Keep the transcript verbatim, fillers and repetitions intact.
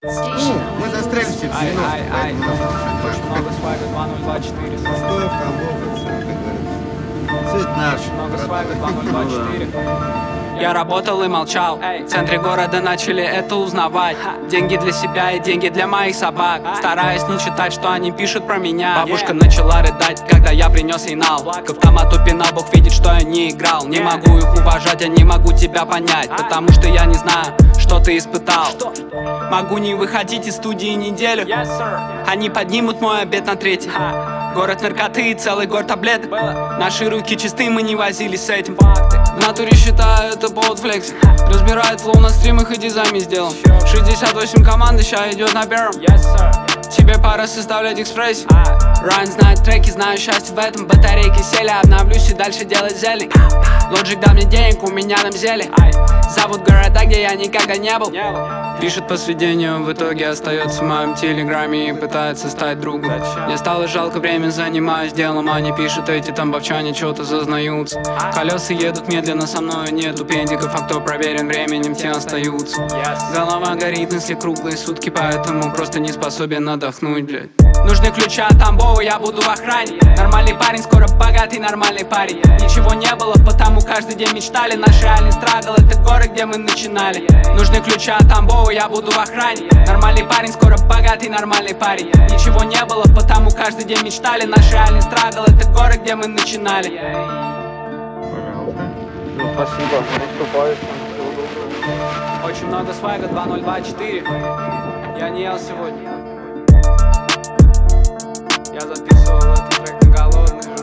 Ну, мы застряли все в Ай, ай, ай, девяностых, много свайга, два ноль два четыре. Стоев, Тамбов, это всё, как говорится. Все это наш. Много брат. свайга, два ноль два четыре. Я работал и молчал. В центре города начали это узнавать. Деньги для себя и деньги для моих собак. Стараюсь не читать, что они пишут про меня. Бабушка начала рыдать, когда я принес ей нал. К автомату пинал, Бог видит, что я не играл. Не могу их уважать, я не могу тебя понять, потому что я не знаю, что ты испытал. Могу не выходить из студии неделю. Они поднимут мой обед на третий. Город наркоты и целый гор таблеток. Наши руки чисты, мы не возились с этим. В натуре считаю это повод флекси. Разбирает флоу на стримах и дизайн сделан. шестьдесят восемь команды, ща идет на первом. Тебе пора составлять экспрессию. Райан знает треки, знаю счастье в этом. Батарейки сели, обновлюсь и дальше делать зелень. Лоджик дал мне денег, у меня там зелье. Зовут города, где я никогда не был. Пишет по сведению, в итоге остается в моем телеграме и пытается стать другом. Мне стало жалко, время занимаюсь делом. Они пишут, эти тамбовчане что-то зазнаются. Колеса едут медленно, со мной нету пендиков. А кто проверен временем, те остаются. Голова горит, мысли круглые сутки, поэтому просто не способен отдохнуть, блядь. Нужны ключи от Тамбова, я буду в охране. Нормальный парень, скоро богатый, нормальный парень. Ничего не было, потому каждый день мечтали. Наш реальный страгл, это город, где мы начинали. Нужны ключи от Тамбова, я буду в охране. Нормальный парень, скоро богатый, нормальный парень. Ничего не было, потому каждый день мечтали. Наш реальный страгл, это город, где мы начинали. Ну, спасибо, наступает. Очень много свайга, два ноль два четыре. Я не ел сегодня. Я записывал этот трек на голодный.